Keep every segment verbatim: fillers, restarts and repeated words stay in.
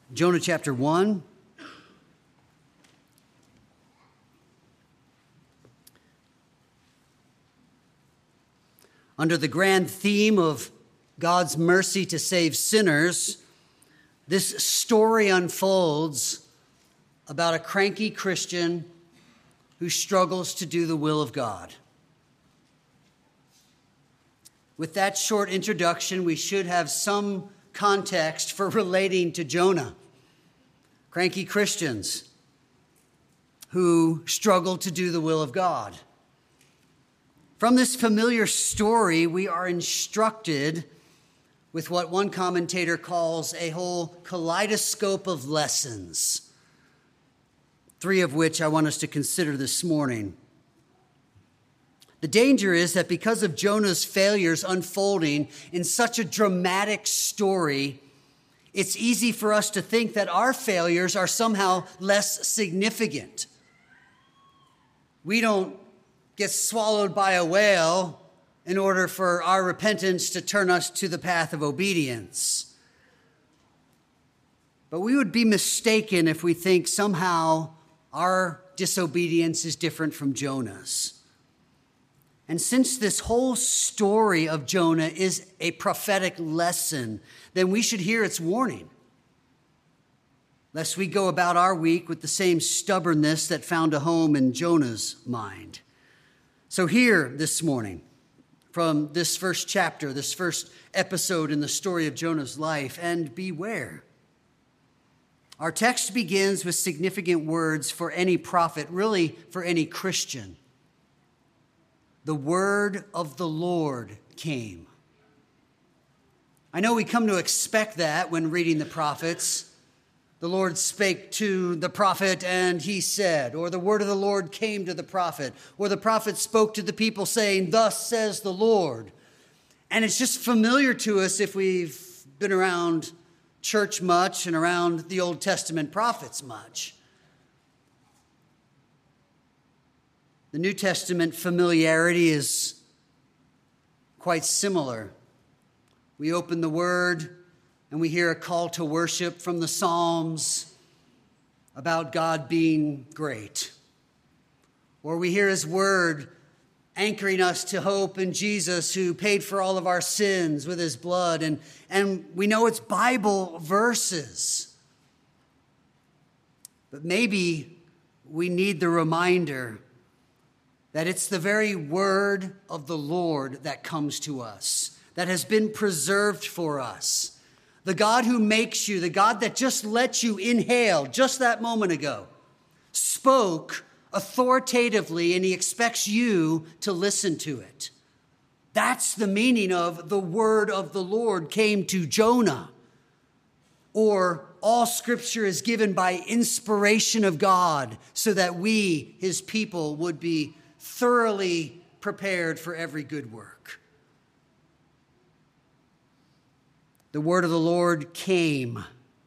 Jonah chapter one. Under the grand theme of God's mercy to save sinners, this story unfolds about a cranky Christian who struggles to do the will of God. With that short introduction, we should have some context for relating to Jonah. Cranky Christians who struggle to do the will of God. From this familiar story, we are instructed with what one commentator calls a whole kaleidoscope of lessons, three of which I want us to consider this morning. The danger is that because of Jonah's failures unfolding in such a dramatic story, it's easy for us to think that our failures are somehow less significant. We don't get swallowed by a whale in order for our repentance to turn us to the path of obedience. But we would be mistaken if we think somehow our disobedience is different from Jonah's. And since this whole story of Jonah is a prophetic lesson, then we should hear its warning, lest we go about our week with the same stubbornness that found a home in Jonah's mind. So hear this morning from this first chapter, this first episode in the story of Jonah's life, and beware. Our text begins with significant words for any prophet, really for any Christian. The word of the Lord came. I know we come to expect that when reading the prophets. The Lord spake to the prophet and he said, or the word of the Lord came to the prophet, or the prophet spoke to the people saying, thus says the Lord. And it's just familiar to us if we've been around church much and around the Old Testament prophets much. The New Testament familiarity is quite similar. We open the Word and we hear a call to worship from the Psalms about God being great. Or we hear His Word anchoring us to hope in Jesus who paid for all of our sins with His blood. And, and we know it's Bible verses. But maybe we need the reminder that it's the very word of the Lord that comes to us, that has been preserved for us. The God who makes you, the God that just let you inhale just that moment ago, spoke authoritatively, and He expects you to listen to it. That's the meaning of the word of the Lord came to Jonah. Or all scripture is given by inspiration of God so that we, His people, would be thoroughly prepared for every good work. The word of the Lord came.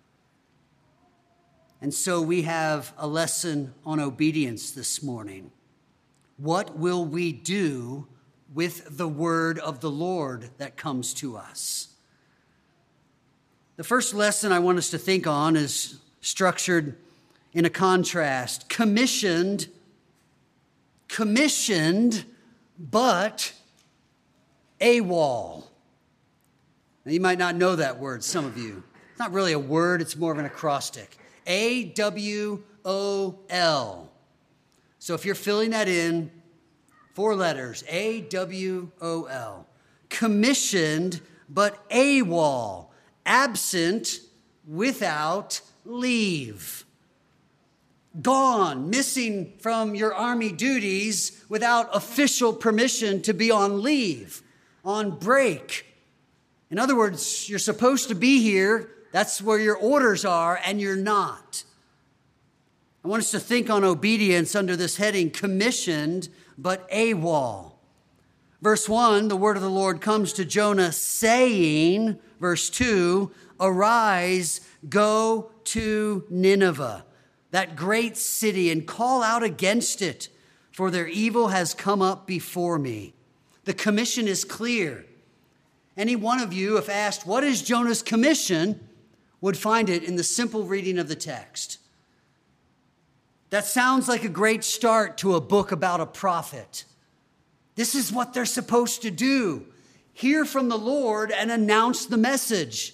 And so we have a lesson on obedience this morning. What will we do with the word of the Lord that comes to us? The first lesson I want us to think on is structured in a contrast. Commissioned Commissioned, but AWOL. Now, you might not know that word, some of you. It's not really a word, it's more of an acrostic. A W O L. So if you're filling that in, four letters, A W O L. Commissioned, but AWOL. Absent, without leave. Gone, missing from your army duties without official permission to be on leave, on break. In other words, you're supposed to be here. That's where your orders are, and you're not. I want us to think on obedience under this heading, commissioned, but AWOL. Verse one, the word of the Lord comes to Jonah saying, verse two, arise, go to Nineveh, that great city, and call out against it, for their evil has come up before me. The commission is clear. Any one of you, if asked, what is Jonah's commission? would find it in the simple reading of the text. That sounds like a great start to a book about a prophet. This is what they're supposed to do. Hear from the Lord and announce the message.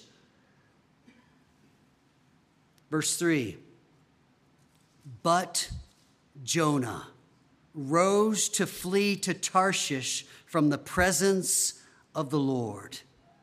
Verse three. But Jonah rose to flee to Tarshish from the presence of the Lord.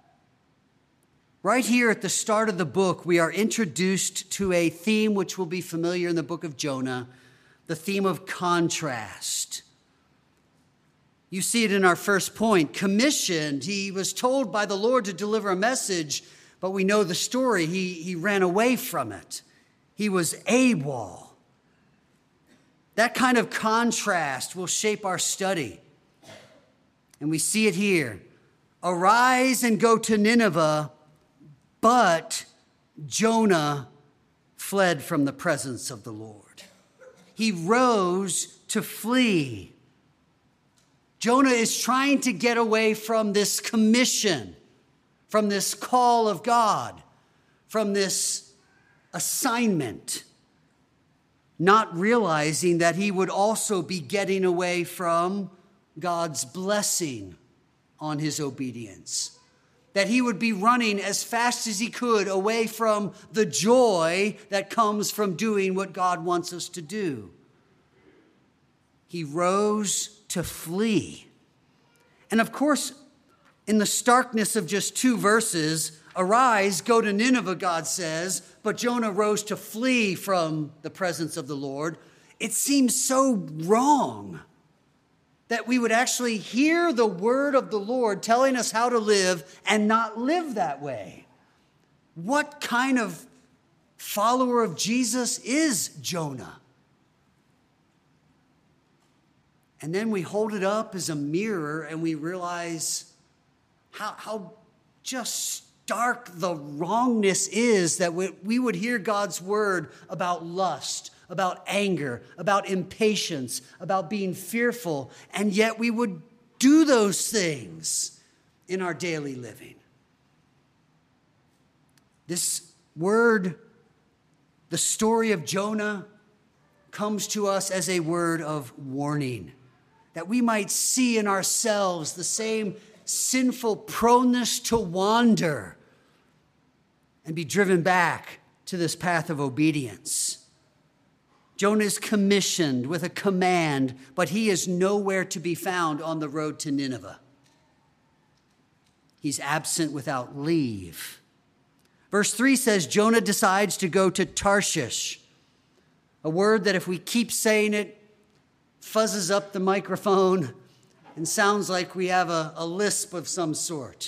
Right here at the start of the book, we are introduced to a theme which will be familiar in the book of Jonah, the theme of contrast. You see it in our first point. Commissioned, he was told by the Lord to deliver a message, but we know the story. He, he ran away from it. He was AWOL. That kind of contrast will shape our study. And we see it here. Arise and go to Nineveh, but Jonah fled from the presence of the Lord. He rose to flee. Jonah is trying to get away from this commission, from this call of God, from this assignment, not realizing that he would also be getting away from God's blessing on his obedience, that he would be running as fast as he could away from the joy that comes from doing what God wants us to do. He rose to flee. And of course, in the starkness of just two verses, arise, go to Nineveh, God says, but Jonah rose to flee from the presence of the Lord. It seems so wrong that we would actually hear the word of the Lord telling us how to live and not live that way. What kind of follower of Jesus is Jonah? And then we hold it up as a mirror and we realize how, how just stark the wrongness is that we, we would hear God's word about lust, about anger, about impatience, about being fearful, and yet we would do those things in our daily living. This word, the story of Jonah, comes to us as a word of warning, that we might see in ourselves the same sinful proneness to wander and be driven back to this path of obedience. Jonah is commissioned with a command, but he is nowhere to be found on the road to Nineveh. He's absent without leave. Verse three says Jonah decides to go to Tarshish, a word that if we keep saying it, fuzzes up the microphone and sounds like we have a, a lisp of some sort.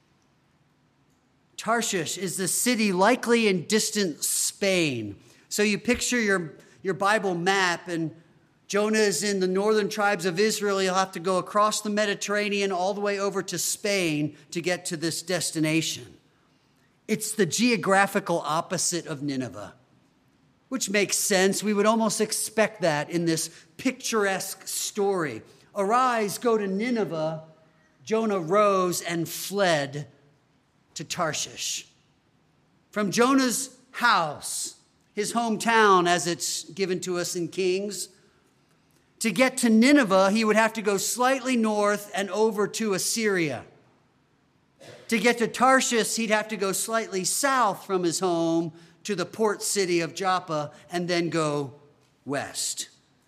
Tarshish is the city likely in distant Spain. So you picture your, your Bible map, and Jonah is in the northern tribes of Israel. He'll have to go across the Mediterranean all the way over to Spain to get to this destination. It's the geographical opposite of Nineveh, which makes sense. We would almost expect that in this picturesque story. Arise, go to Nineveh. Jonah rose and fled to Tarshish. From Jonah's house, his hometown as it's given to us in Kings, to get to Nineveh, he would have to go slightly north and over to Assyria. To get to Tarshish, he'd have to go slightly south from his home to the port city of Joppa and then go west.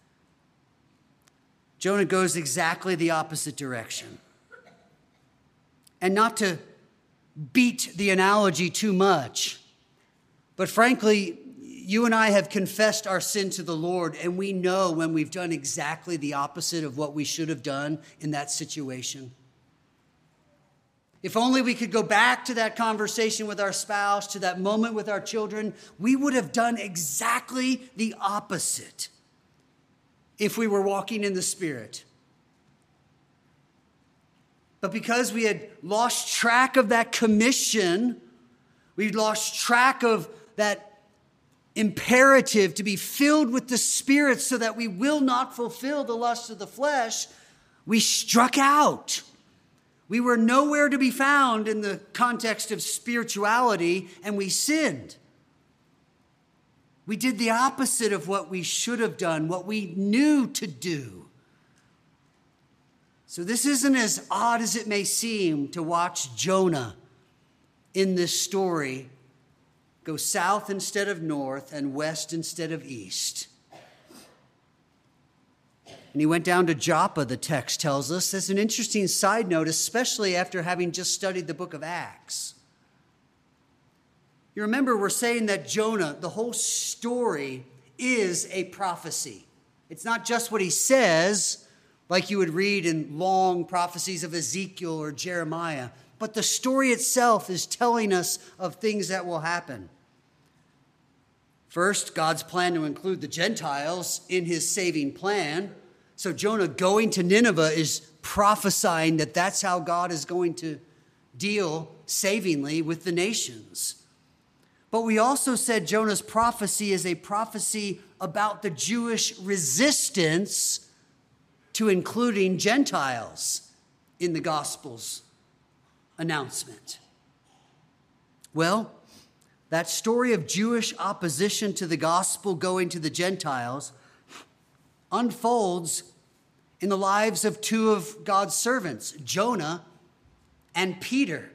Jonah goes exactly the opposite direction. And not to beat the analogy too much, but frankly, you and I have confessed our sin to the Lord, and we know when we've done exactly the opposite of what we should have done in that situation. If only we could go back to that conversation with our spouse, to that moment with our children, we would have done exactly the opposite if we were walking in the Spirit. But because we had lost track of that commission, we'd lost track of that imperative to be filled with the Spirit so that we will not fulfill the lust of the flesh, we struck out. We were nowhere to be found in the context of spirituality, and we sinned. We did the opposite of what we should have done, what we knew to do. So this isn't as odd as it may seem to watch Jonah in this story go south instead of north and west instead of east. And he went down to Joppa, the text tells us. That's an interesting side note, especially after having just studied the book of Acts. You remember we're saying that Jonah, the whole story, is a prophecy. It's not just what he says, like you would read in long prophecies of Ezekiel or Jeremiah, but the story itself is telling us of things that will happen. First, God's plan to include the Gentiles in his saving plan. So Jonah going to Nineveh is prophesying that that's how God is going to deal savingly with the nations. But we also said Jonah's prophecy is a prophecy about the Jewish resistance to including Gentiles in the gospel's announcement. Well, that story of Jewish opposition to the gospel going to the Gentiles unfolds in the lives of two of God's servants, Jonah and Peter.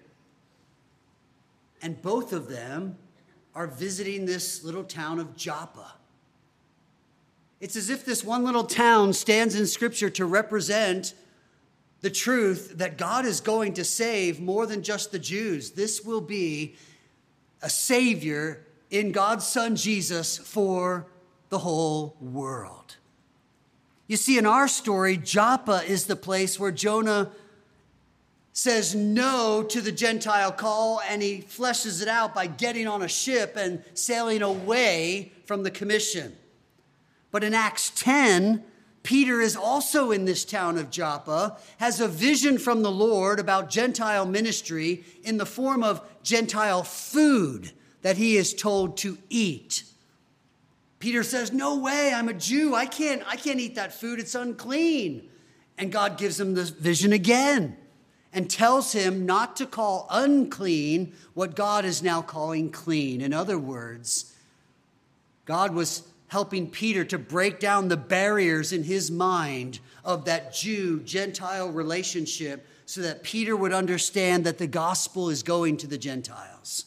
And both of them are visiting this little town of Joppa. It's as if this one little town stands in Scripture to represent the truth that God is going to save more than just the Jews. This will be a Savior in God's Son Jesus for the whole world. You see, in our story, Joppa is the place where Jonah says no to the Gentile call, and he fleshes it out by getting on a ship and sailing away from the commission. But in Acts ten, Peter is also in this town of Joppa, has a vision from the Lord about Gentile ministry in the form of Gentile food that he is told to eat. Peter says, no way, I'm a Jew. I can't, I can't eat that food. It's unclean. And God gives him this vision again and tells him not to call unclean what God is now calling clean. In other words, God was helping Peter to break down the barriers in his mind of that Jew-Gentile relationship so that Peter would understand that the gospel is going to the Gentiles.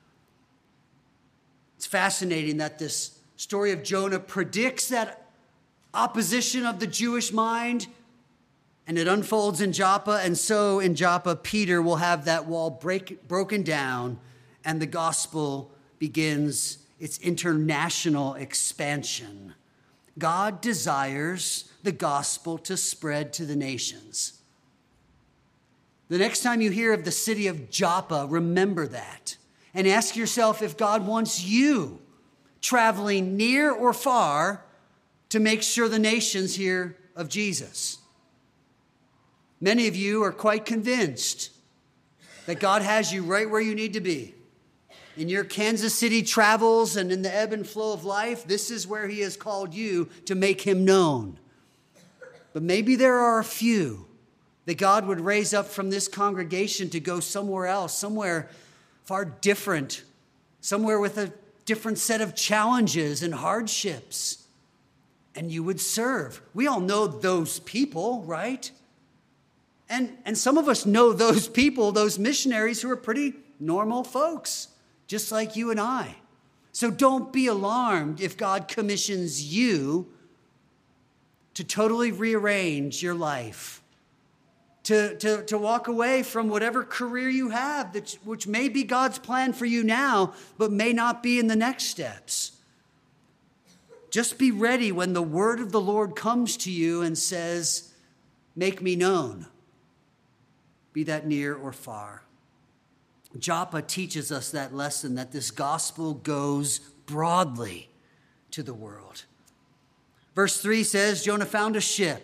It's fascinating that this story of Jonah predicts that opposition of the Jewish mind, and it unfolds in Joppa. And so in Joppa, Peter will have that wall break, broken down, and the gospel begins its international expansion. God desires the gospel to spread to the nations. The next time you hear of the city of Joppa, remember that and ask yourself if God wants you traveling near or far to make sure the nations hear of Jesus. Many of you are quite convinced that God has you right where you need to be. In your Kansas City travels and in the ebb and flow of life, this is where he has called you to make him known. But maybe there are a few that God would raise up from this congregation to go somewhere else, somewhere far different, somewhere with a different set of challenges and hardships. And you would serve. We all know those people, right? And, and some of us know those people, those missionaries who are pretty normal folks, just like you and I. So don't be alarmed if God commissions you to totally rearrange your life, to, to, to walk away from whatever career you have, that, which may be God's plan for you now, but may not be in the next steps. Just be ready when the word of the Lord comes to you and says, make me known, be that near or far. Joppa teaches us that lesson, that this gospel goes broadly to the world. Verse three says, Jonah found a ship.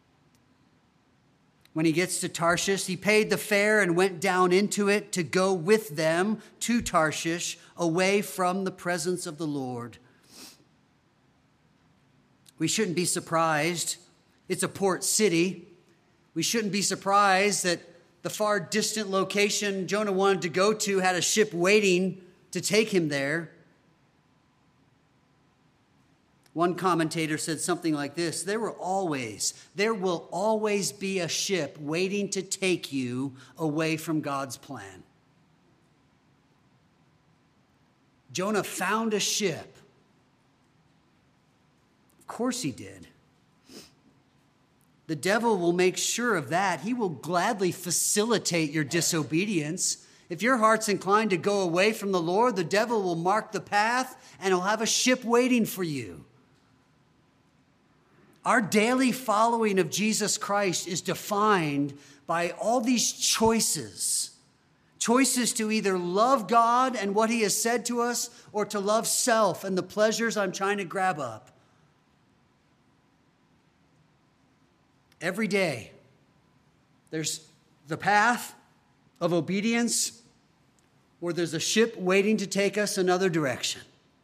When he gets to Tarshish, he paid the fare and went down into it to go with them to Tarshish, away from the presence of the Lord. We shouldn't be surprised. It's a port city. We shouldn't be surprised that the far distant location Jonah wanted to go to had a ship waiting to take him there. One commentator said something like this: there were always, there will always be a ship waiting to take you away from God's plan. Jonah found a ship. Of course he did. The devil will make sure of that. He will gladly facilitate your disobedience. If your heart's inclined to go away from the Lord, the devil will mark the path and he'll have a ship waiting for you. Our daily following of Jesus Christ is defined by all these choices. Choices to either love God and what he has said to us, or to love self and the pleasures I'm trying to grab up. Every day, there's the path of obedience, or there's a ship waiting to take us another direction.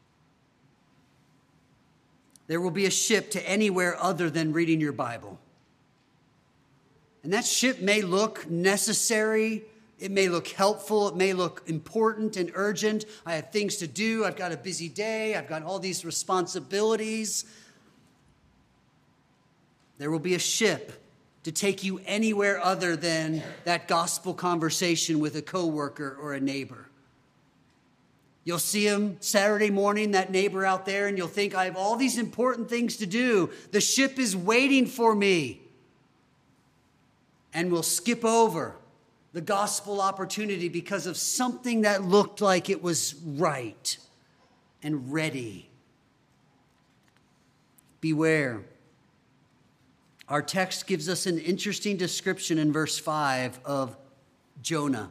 There will be a ship to anywhere other than reading your Bible. And that ship may look necessary. It may look helpful. It may look important and urgent. I have things to do. I've got a busy day. I've got all these responsibilities. There will be a ship to take you anywhere other than that gospel conversation with a coworker or a neighbor. You'll see him Saturday morning, that neighbor out there, and you'll think, I have all these important things to do. The ship is waiting for me. And we'll skip over the gospel opportunity because of something that looked like it was right and ready. Beware. Our text gives us an interesting description in verse five of Jonah.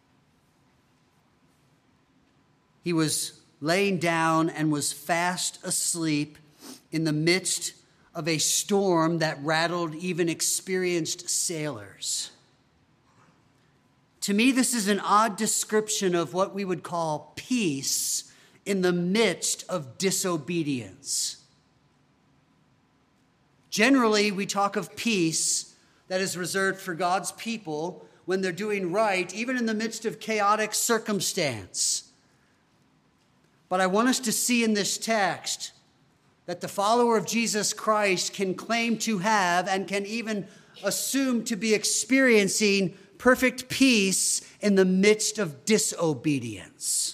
He was laying down and was fast asleep in the midst of a storm that rattled even experienced sailors. To me, this is an odd description of what we would call peace in the midst of disobedience. Generally, we talk of peace that is reserved for God's people when they're doing right, even in the midst of chaotic circumstance. But I want us to see in this text that the follower of Jesus Christ can claim to have and can even assume to be experiencing perfect peace in the midst of disobedience.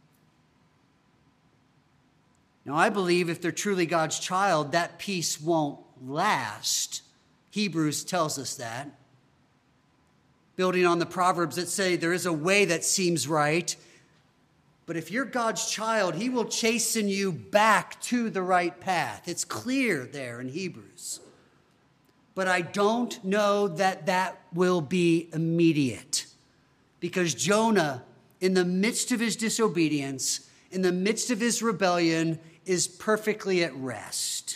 Now, I believe if they're truly God's child, that peace won't last. Hebrews tells us that. Building on the Proverbs that say there is a way that seems right, but if you're God's child, he will chasten you back to the right path. It's clear there in Hebrews. But I don't know that that will be immediate, because Jonah, in the midst of his disobedience, in the midst of his rebellion, is perfectly at rest.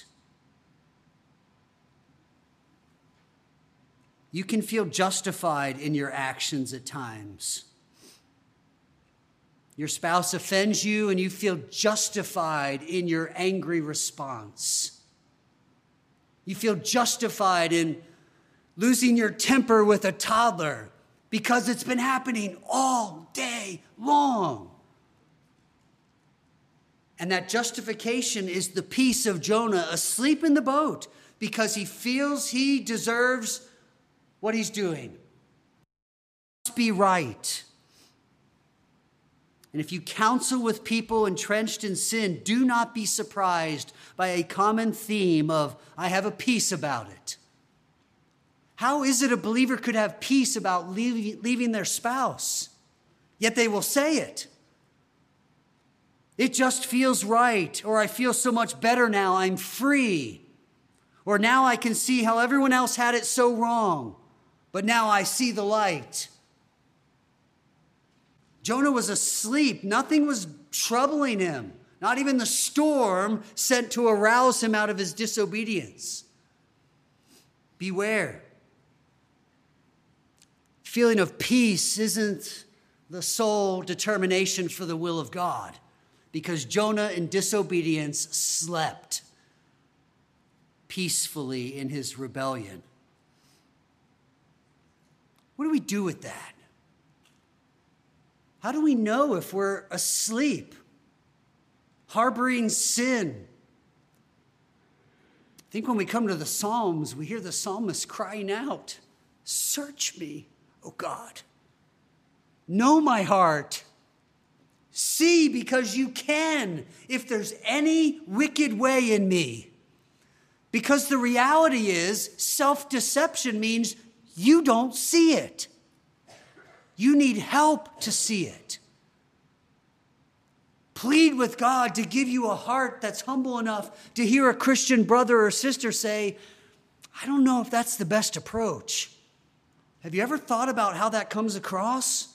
You can feel justified in your actions at times. Your spouse offends you and you feel justified in your angry response. You feel justified in losing your temper with a toddler because it's been happening all day long. And that justification is the peace of Jonah asleep in the boat because he feels he deserves what he's doing. It must be right. And if you counsel with people entrenched in sin, do not be surprised by a common theme of, I have a peace about it. How is it a believer could have peace about leaving, leaving their spouse? Yet they will say it. It just feels right, or I feel so much better now, I'm free. Or now I can see how everyone else had it so wrong, but now I see the light. Jonah was asleep. Nothing was troubling him. Not even the storm sent to arouse him out of his disobedience. Beware. Feeling of peace isn't the sole determination for the will of God, because Jonah in disobedience slept peacefully in his rebellion. What do we do with that? How do we know if we're asleep, harboring sin, think when we come to the Psalms, we hear the psalmist crying out, "Search me, O God. Know my heart. See, because you can, if there's any wicked way in me." Because the reality is, self-deception means you don't see it. You need help to see it. Plead with God to give you a heart that's humble enough to hear a Christian brother or sister say, "I don't know if that's the best approach." Have you ever thought about how that comes across?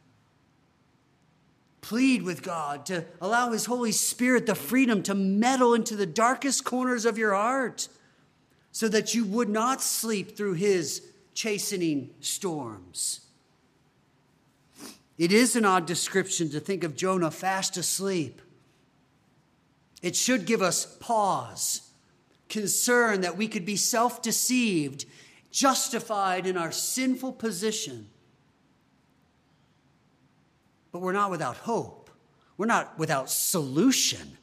Plead with God to allow his Holy Spirit the freedom to meddle into the darkest corners of your heart so that you would not sleep through his chastening storms. It is an odd description to think of Jonah fast asleep. It should give us pause, concern that we could be self-deceived, justified in our sinful position. But we're not without hope. We're not without solution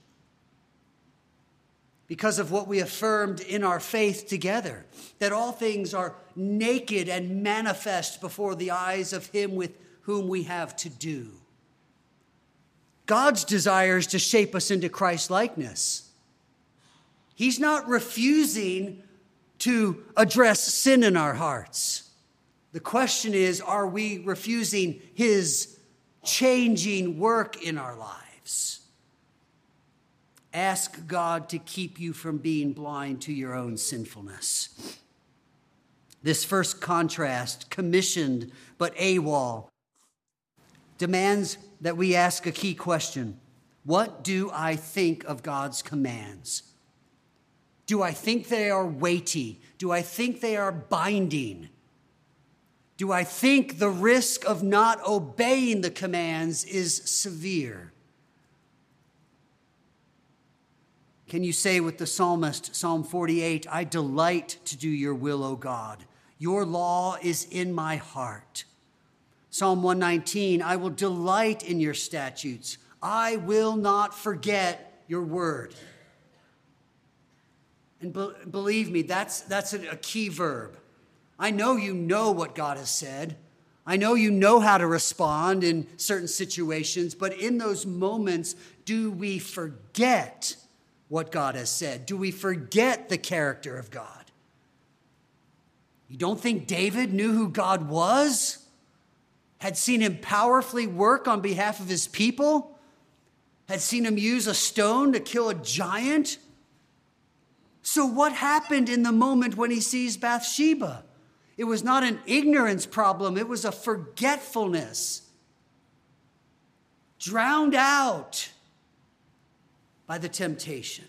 because of what we affirmed in our faith together, that all things are naked and manifest before the eyes of him with whom we have to do. God's desire is to shape us into Christ-likeness. He's not refusing to address sin in our hearts. The question is, are we refusing his changing work in our lives? Ask God to keep you from being blind to your own sinfulness. This first contrast, commissioned but AWOL, demands that we ask a key question. What do I think of God's commands? Do I think they are weighty? Do I think they are binding? Do I think the risk of not obeying the commands is severe? Can you say with the psalmist, Psalm forty-eight, "I delight to do your will, O God. Your law is in my heart." Psalm one nineteen, "I will delight in your statutes. I will not forget your word." And be- believe me, that's, that's a, a key verb. I know you know what God has said. I know you know how to respond in certain situations, but in those moments, do we forget what God has said? Do we forget the character of God? You don't think David knew who God was? Had seen him powerfully work on behalf of his people? Had seen him use a stone to kill a giant? So what happened in the moment when he sees Bathsheba? It was not an ignorance problem. It was a forgetfulness. Drowned out by the temptation.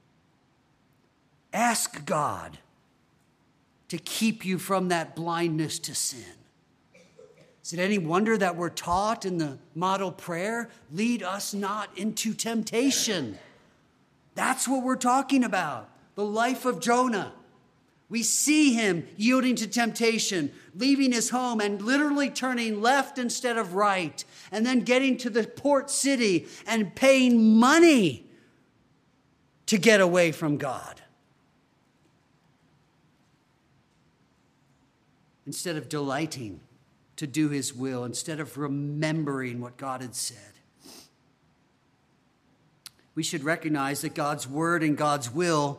Ask God to keep you from that blindness to sin. Is it any wonder that we're taught in the model prayer, "Lead us not into temptation"? That's what we're talking about. The life of Jonah. We see him yielding to temptation, leaving his home and literally turning left instead of right, and then getting to the port city and paying money to get away from God. Instead of delighting to do his will, instead of remembering what God had said. We should recognize that God's word and God's will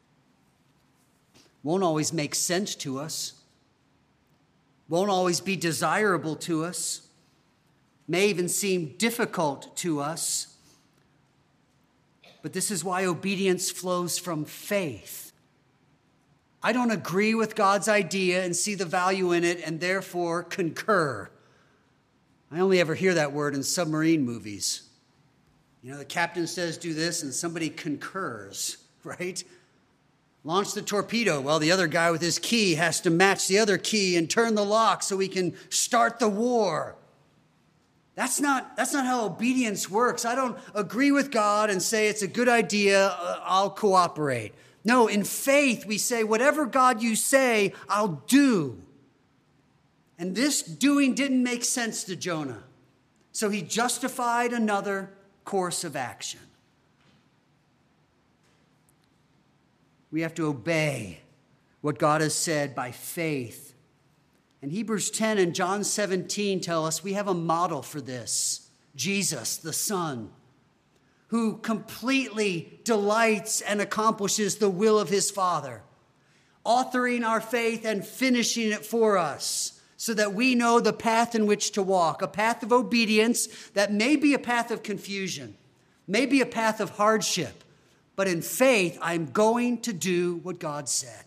won't always make sense to us, won't always be desirable to us, may even seem difficult to us. But this is why obedience flows from faith. I don't agree with God's idea and see the value in it and therefore concur. I only ever hear that word in submarine movies. You know, the captain says do this and somebody concurs, right? Launch the torpedo. Well, the other guy with his key has to match the other key and turn the lock so we can start the war. That's not, that's not how obedience works. I don't agree with God and say it's a good idea, uh, I'll cooperate. No, in faith we say, whatever God you say, I'll do. And this doing didn't make sense to Jonah. So he justified another course of action. We have to obey what God has said by faith. And Hebrews ten and John seventeen tell us we have a model for this. Jesus, the Son, who completely delights and accomplishes the will of his Father, authoring our faith and finishing it for us so that we know the path in which to walk, a path of obedience that may be a path of confusion, may be a path of hardship, but in faith, I'm going to do what God said.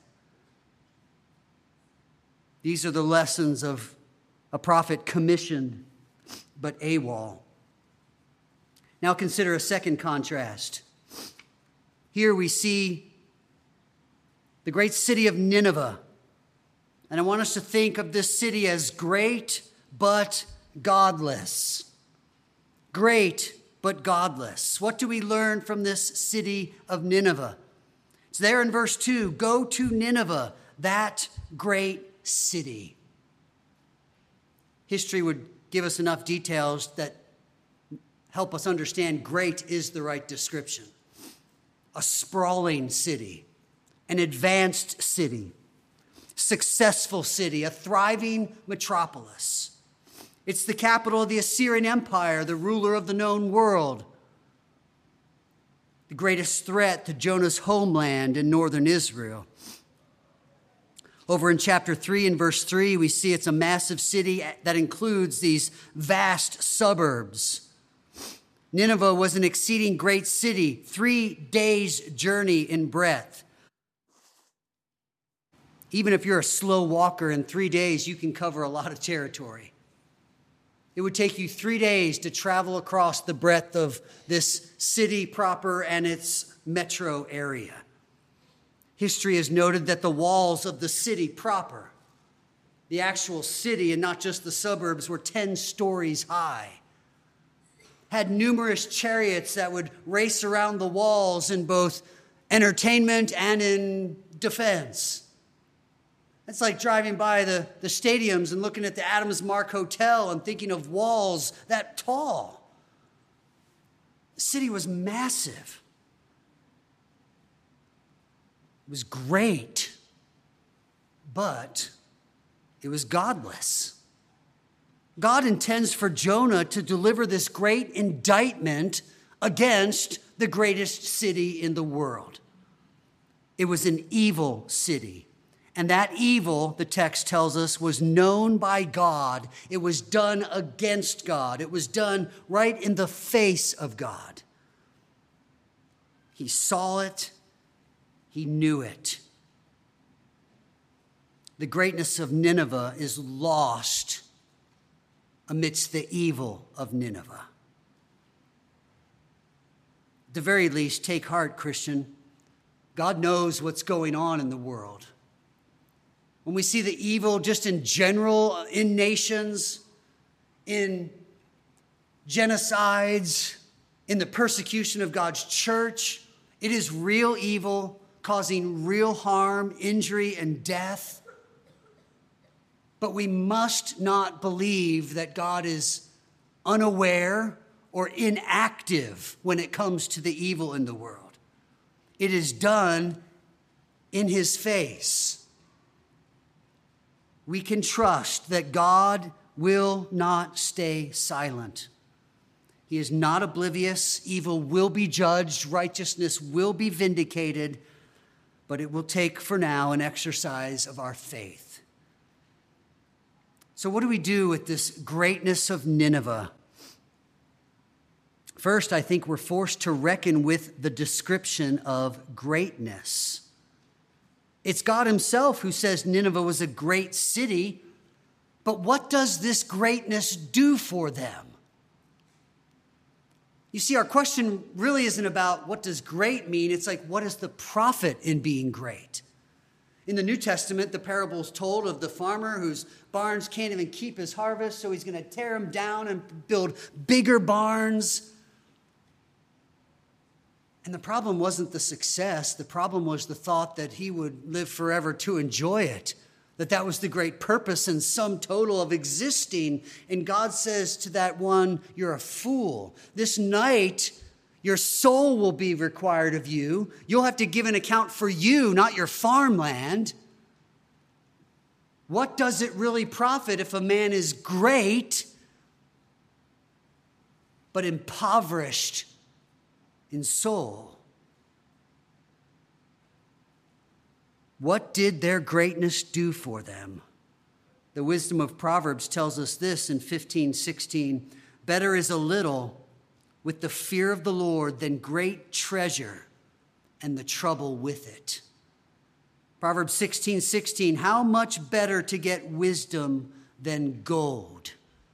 These are the lessons of a prophet commissioned, but AWOL. Now consider a second contrast. Here we see the great city of Nineveh. And I want us to think of this city as great but godless. Great but godless. What do we learn from this city of Nineveh? It's there in verse two. Go to Nineveh, that great city. History would give us enough details that help us understand great is the right description. A sprawling city, an advanced city, successful city, a thriving metropolis. It's the capital of the Assyrian Empire, the ruler of the known world. The greatest threat to Jonah's homeland in northern Israel. Over in chapter three and verse three, we see it's a massive city that includes these vast suburbs. Nineveh was an exceeding great city, three days' journey in breadth. Even if you're a slow walker, in three days, you can cover a lot of territory. It would take you three days to travel across the breadth of this city proper and its metro area. History has noted that the walls of the city proper, the actual city and not just the suburbs, were ten stories high. Had numerous chariots that would race around the walls in both entertainment and in defense. It's like driving by the, the stadiums and looking at the Adams Mark Hotel and thinking of walls that tall. The city was massive. It was great, but it was godless. God intends for Jonah to deliver this great indictment against the greatest city in the world. It was an evil city. And that evil, the text tells us, was known by God. It was done against God. It was done right in the face of God. He saw it. He knew it. The greatness of Nineveh is lost amidst the evil of Nineveh. At the very least, take heart, Christian. God knows what's going on in the world. When we see the evil just in general in nations, in genocides, in the persecution of God's church, it is real evil causing real harm, injury, and death. But we must not believe that God is unaware or inactive when it comes to the evil in the world. It is done in his face. We can trust that God will not stay silent. He is not oblivious. Evil will be judged. Righteousness will be vindicated. But it will take, for now, an exercise of our faith. So what do we do with this greatness of Nineveh? First, I think we're forced to reckon with the description of greatness. It's God himself who says Nineveh was a great city, but what does this greatness do for them? You see, our question really isn't about what does great mean. It's like, what is the profit in being great? In the New Testament, the parable is told of the farmer whose barns can't even keep his harvest, so he's going to tear them down and build bigger barns. And the problem wasn't the success. The problem was the thought that he would live forever to enjoy it, that that was the great purpose and sum total of existing. And God says to that one, you're a fool. This night, Your soul will be required of you. You'll have to give an account for you, not your farmland. What does it really profit if a man is great but impoverished in soul? What did their greatness do for them? The wisdom of Proverbs tells us this in fifteen sixteen. Better is a little with the fear of the Lord than great treasure and the trouble with it. Proverbs sixteen sixteen. How much better to get wisdom than gold?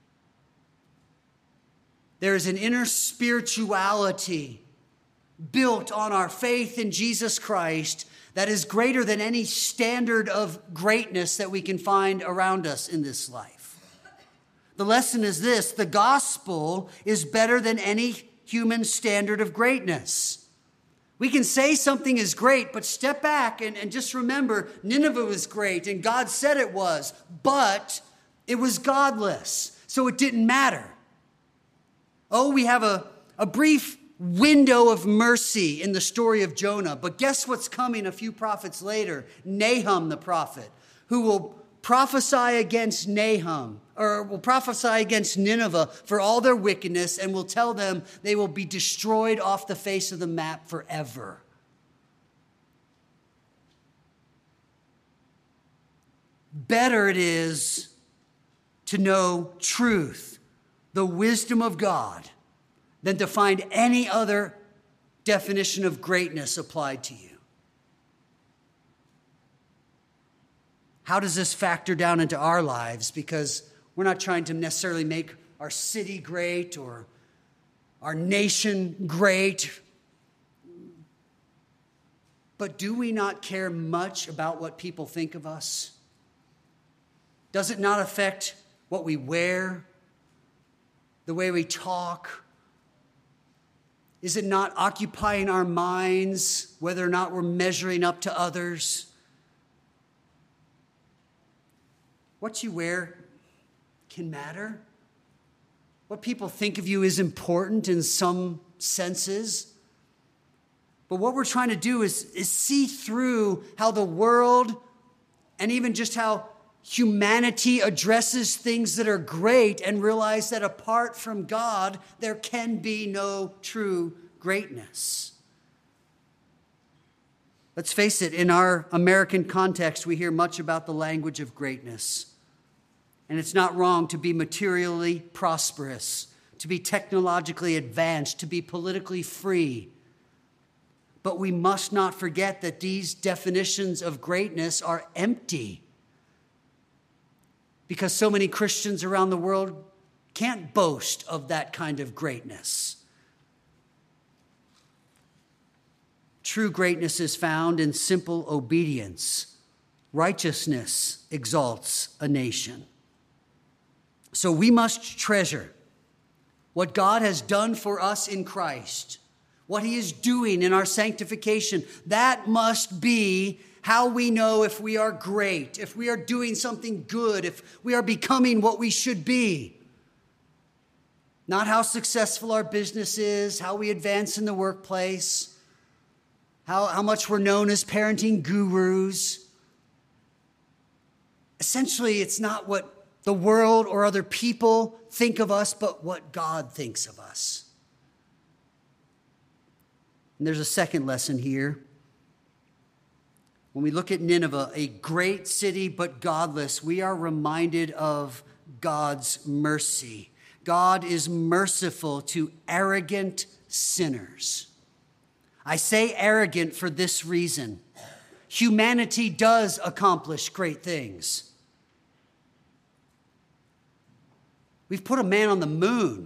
There is an inner spirituality built on our faith in Jesus Christ that is greater than any standard of greatness that we can find around us in this life. The lesson is this: the gospel is better than any human standard of greatness. We can say something is great, but step back and, and just remember Nineveh was great and God said it was, but it was godless, so it didn't matter. Oh, we have a, a brief window of mercy in the story of Jonah. But guess what's coming a few prophets later? Nahum the prophet, who will prophesy against Nahum, or will prophesy against Nineveh for all their wickedness, and will tell them they will be destroyed off the face of the map forever. Better it is to know truth, the wisdom of God, than to find any other definition of greatness applied to you. How does this factor down into our lives? Because we're not trying to necessarily make our city great or our nation great. But do we not care much about what people think of us? Does it not affect what we wear, the way we talk? Is it not occupying our minds whether or not we're measuring up to others? What you wear can matter. What people think of you is important in some senses. But what we're trying to do is, is see through how the world and even just how humanity addresses things that are great and realize that apart from God, there can be no true greatness. Let's face it, in our American context, we hear much about the language of greatness. And it's not wrong to be materially prosperous, to be technologically advanced, to be politically free. But we must not forget that these definitions of greatness are empty, because so many Christians around the world can't boast of that kind of greatness. True greatness is found in simple obedience. Righteousness exalts a nation. So we must treasure what God has done for us in Christ, what he is doing in our sanctification. That must be how we know if we are great, if we are doing something good, if we are becoming what we should be. Not how successful our business is, how we advance in the workplace, how, how much we're known as parenting gurus. Essentially, it's not what the world or other people think of us, but what God thinks of us. And there's a second lesson here. When we look at Nineveh, a great city but godless, we are reminded of God's mercy. God is merciful to arrogant sinners. I say arrogant for this reason. Humanity does accomplish great things. We've put a man on the moon.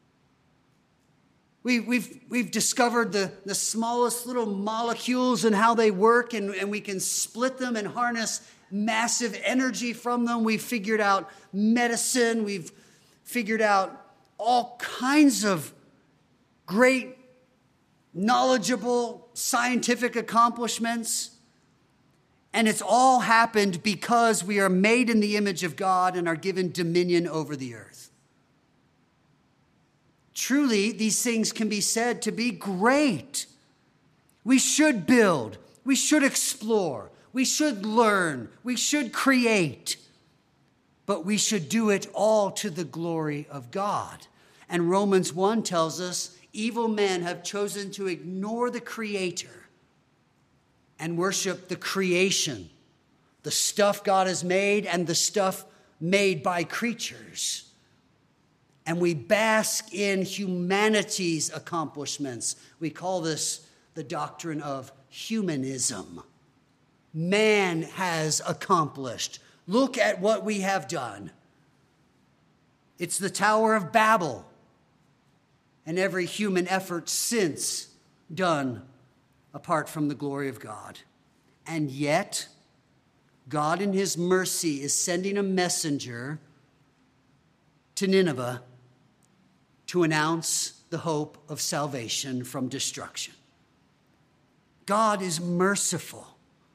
We, we've, we've discovered the, the smallest little molecules and how they work, and, and we can split them and harness massive energy from them. We've figured out medicine. We've figured out all kinds of great, knowledgeable, scientific accomplishments. And it's all happened because we are made in the image of God and are given dominion over the earth. Truly, these things can be said to be great. We should build. We should explore. We should learn. We should create. But we should do it all to the glory of God. And Romans one tells us evil men have chosen to ignore the Creator and worship the creation, the stuff God has made and the stuff made by creatures. And we bask in humanity's accomplishments. We call this the doctrine of humanism. Man has accomplished. Look at what we have done. It's the Tower of Babel and every human effort since done apart from the glory of God. And yet, God in his mercy is sending a messenger to Nineveh to announce the hope of salvation from destruction. God is merciful,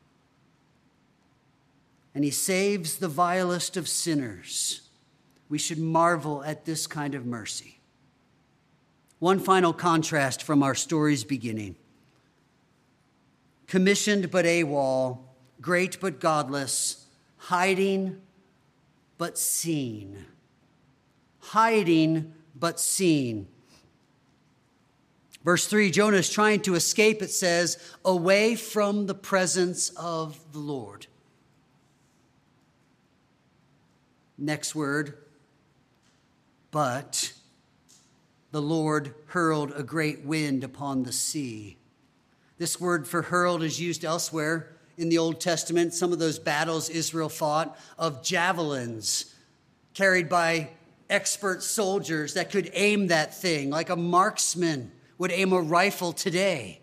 and he saves the vilest of sinners. We should marvel at this kind of mercy. One final contrast from our story's beginning. Commissioned but AWOL, great but godless, hiding but seen. Hiding but seen. Verse three, Jonah is trying to escape, it says, away from the presence of the Lord. Next word, but the Lord hurled a great wind upon the sea. This word for hurled is used elsewhere in the Old Testament. Some of those battles Israel fought of javelins carried by expert soldiers that could aim that thing like a marksman would aim a rifle today.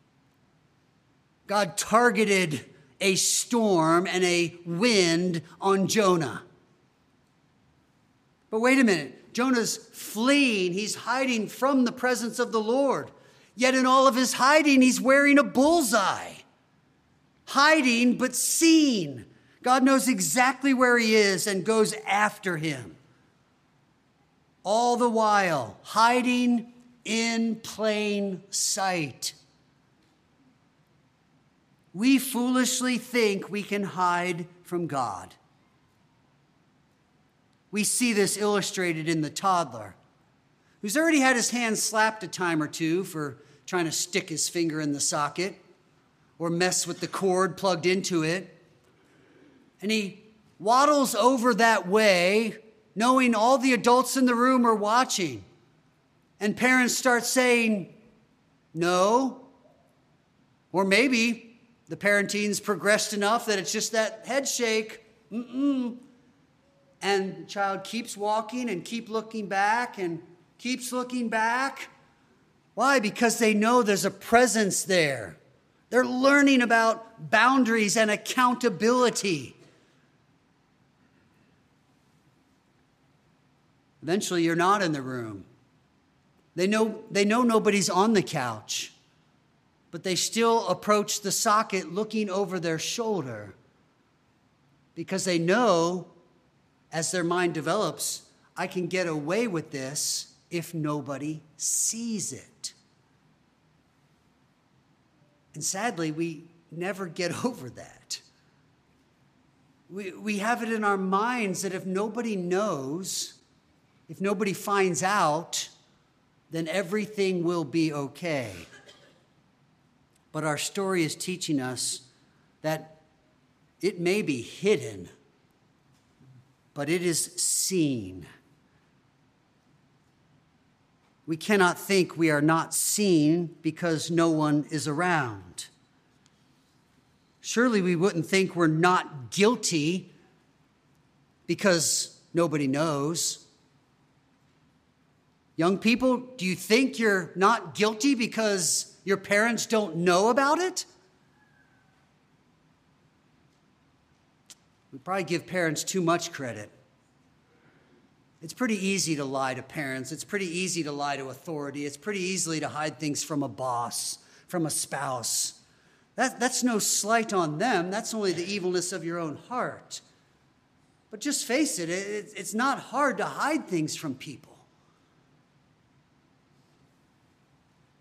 God targeted a storm and a wind on Jonah. But wait a minute. Jonah's fleeing. He's hiding from the presence of the Lord. Yet in all of his hiding, he's wearing a bullseye. Hiding, but seen. God knows exactly where he is and goes after him. All the while, hiding in plain sight. We foolishly think we can hide from God. We see this illustrated in the toddler, who's already had his hand slapped a time or two for trying to stick his finger in the socket or mess with the cord plugged into it. And he waddles over that way, knowing all the adults in the room are watching. And parents start saying, no. Or maybe the parenting's progressed enough that it's just that head shake. Mm-mm. And the child keeps walking and keep looking back and keeps looking back. Why? Because they know there's a presence there. They're learning about boundaries and accountability. Eventually, you're not in the room. They know, they know nobody's on the couch, but they still approach the socket looking over their shoulder because they know, as their mind develops, I can get away with this if nobody sees it. And sadly, we never get over that. We, we have it in our minds that if nobody knows, if nobody finds out, then everything will be okay. But our story is teaching us that it may be hidden, but it is seen. We cannot think we are not seen because no one is around. Surely we wouldn't think we're not guilty because nobody knows. Young people, do you think you're not guilty because your parents don't know about it? We probably give parents too much credit. It's pretty easy to lie to parents. It's pretty easy to lie to authority. It's pretty easy to hide things from a boss, from a spouse. That, that's no slight on them. That's only the evilness of your own heart. But just face it, it, it's not hard to hide things from people.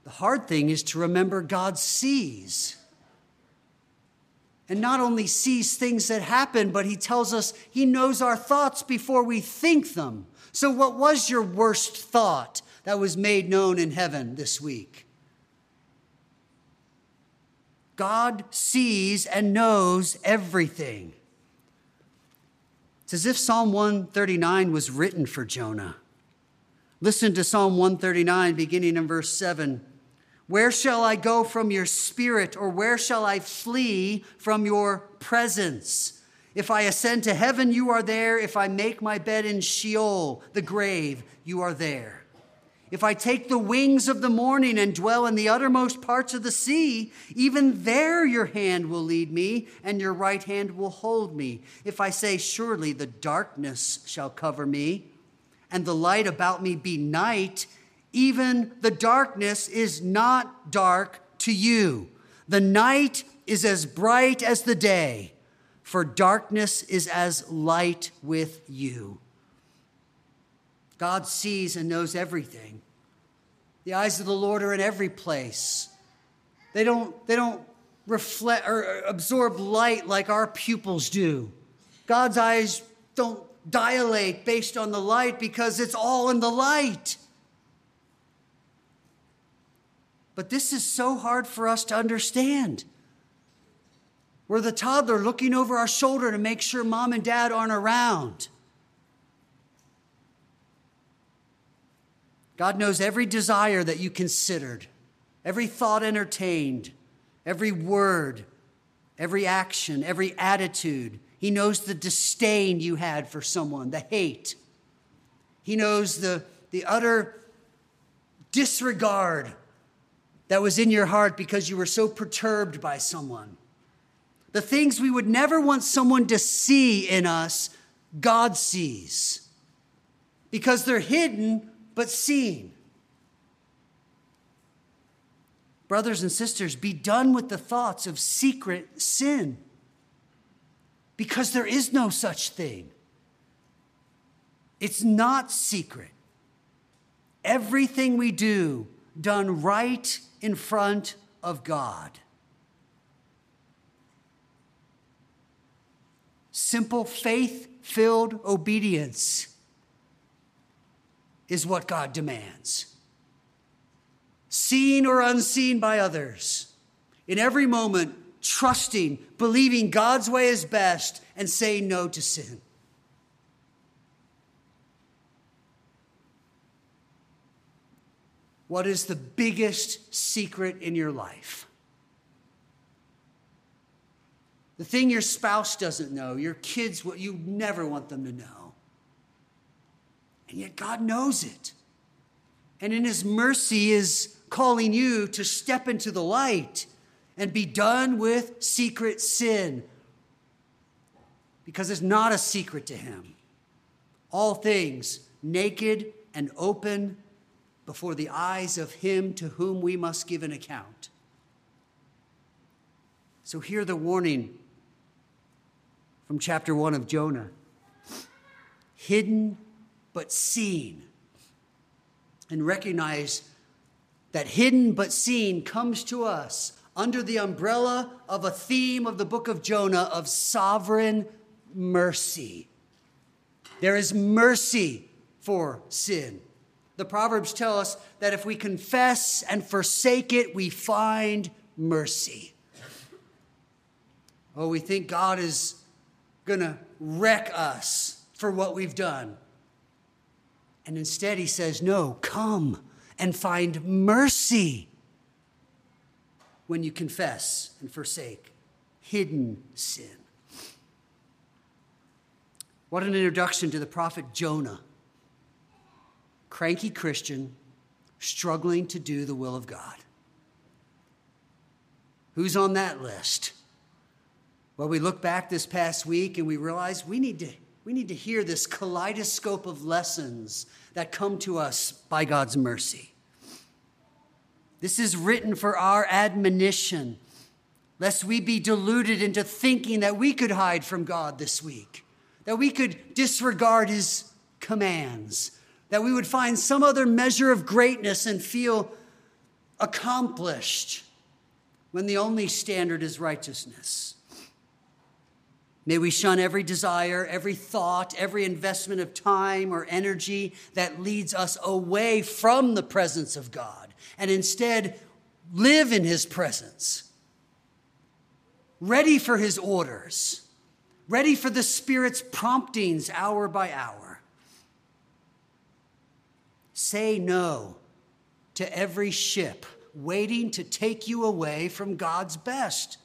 The hard thing is to remember God sees. And not only sees things that happen, but he tells us he knows our thoughts before we think them. So what was your worst thought that was made known in heaven this week? God sees and knows everything. It's as if Psalm one thirty-nine was written for Jonah. Listen to Psalm one thirty-nine, beginning in verse seven. Where shall I go from your spirit, or where shall I flee from your presence? If I ascend to heaven, you are there. If I make my bed in Sheol, the grave, you are there. If I take the wings of the morning and dwell in the uttermost parts of the sea, even there your hand will lead me, and your right hand will hold me. If I say, surely the darkness shall cover me, and the light about me be night, even the darkness is not dark to you. The night is as bright as the day, for darkness is as light with you. God sees and knows everything. The eyes of the Lord are in every place. They don't, they don't reflect or absorb light like our pupils do. God's eyes don't dilate based on the light because it's all in the light. But this is so hard for us to understand. We're the toddler looking over our shoulder to make sure mom and dad aren't around. God knows every desire that you considered, every thought entertained, every word, every action, every attitude. He knows the disdain you had for someone, the hate. He knows the, the utter disregard that was in your heart because you were so perturbed by someone. The things we would never want someone to see in us, God sees. Because they're hidden but seen. Brothers and sisters, be done with the thoughts of secret sin. Because there is no such thing. It's not secret. Everything we do, done right in front of God. Simple faith-filled obedience is what God demands. Seen or unseen by others. In every moment, trusting, believing God's way is best, and saying no to sin. What is the biggest secret in your life? The thing your spouse doesn't know, your kids, what you never want them to know. And yet God knows it. And in his mercy is calling you to step into the light and be done with secret sin. Because it's not a secret to him. All things naked and open before the eyes of him to whom we must give an account. So hear the warning from chapter one of Jonah. Hidden but seen. And recognize that hidden but seen comes to us under the umbrella of a theme of the book of Jonah of sovereign mercy. There is mercy for sin. The Proverbs tell us that if we confess and forsake it, we find mercy. Oh, we think God is going to wreck us for what we've done. And instead he says, no, come and find mercy when you confess and forsake hidden sin. What an introduction to the prophet Jonah. Cranky Christian, struggling to do the will of God. Who's on that list? Well, we look back this past week and we realize we need to, we need to hear this kaleidoscope of lessons that come to us by God's mercy. This is written for our admonition, lest we be deluded into thinking that we could hide from God this week, that we could disregard his commands, that we would find some other measure of greatness and feel accomplished when the only standard is righteousness. May we shun every desire, every thought, every investment of time or energy that leads us away from the presence of God, and instead live in his presence, ready for his orders, ready for the Spirit's promptings hour by hour. Say no to every ship waiting to take you away from God's best.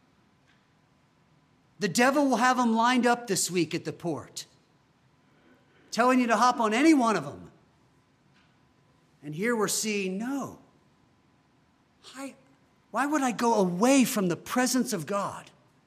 The devil will have them lined up this week at the port, telling you to hop on any one of them. And here we're seeing, no. I, why would I go away from the presence of God?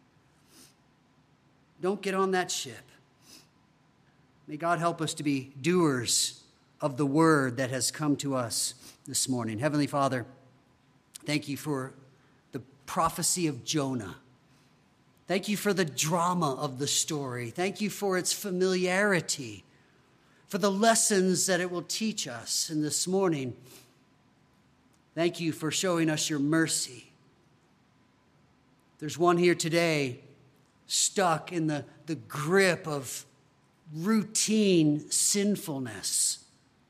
Don't get on that ship. May God help us to be doers of the word that has come to us this morning. Heavenly Father, thank you for the prophecy of Jonah. Thank you for the drama of the story. Thank you for its familiarity, for the lessons that it will teach us. And this morning, thank you for showing us your mercy. There's one here today stuck in the, the grip of routine sinfulness.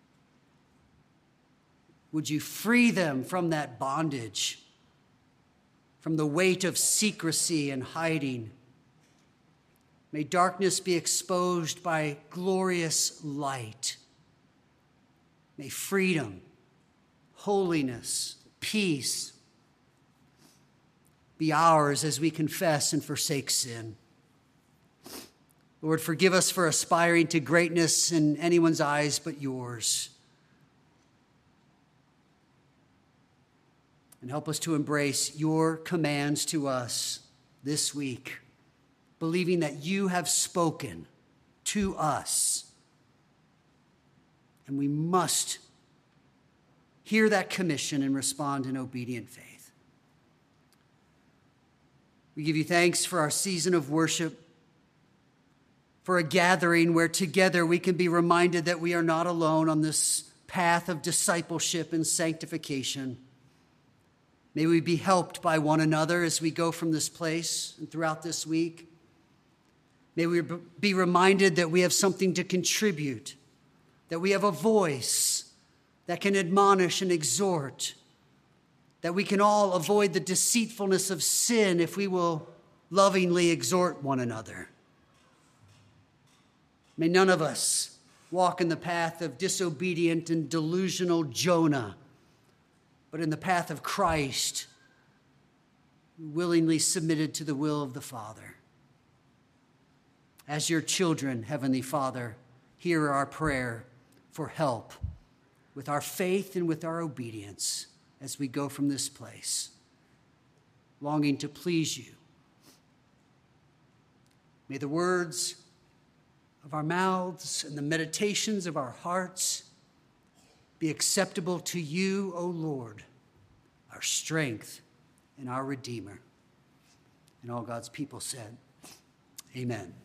Would you free them from that bondage, from the weight of secrecy and hiding? May darkness be exposed by glorious light. May freedom, holiness, peace be ours as we confess and forsake sin. Lord, forgive us for aspiring to greatness in anyone's eyes but yours. And help us to embrace your commands to us this week, believing that you have spoken to us. And we must hear that commission and respond in obedient faith. We give you thanks for our season of worship, for a gathering where together we can be reminded that we are not alone on this path of discipleship and sanctification. May we be helped by one another as we go from this place and throughout this week. May we be reminded that we have something to contribute, that we have a voice that can admonish and exhort, that we can all avoid the deceitfulness of sin if we will lovingly exhort one another. May none of us walk in the path of disobedient and delusional Jonah, but in the path of Christ, willingly submitted to the will of the Father. As your children, Heavenly Father, hear our prayer for help with our faith and with our obedience as we go from this place, longing to please you. May the words of our mouths and the meditations of our hearts be acceptable to you, O Lord, our strength and our Redeemer. And all God's people said, amen.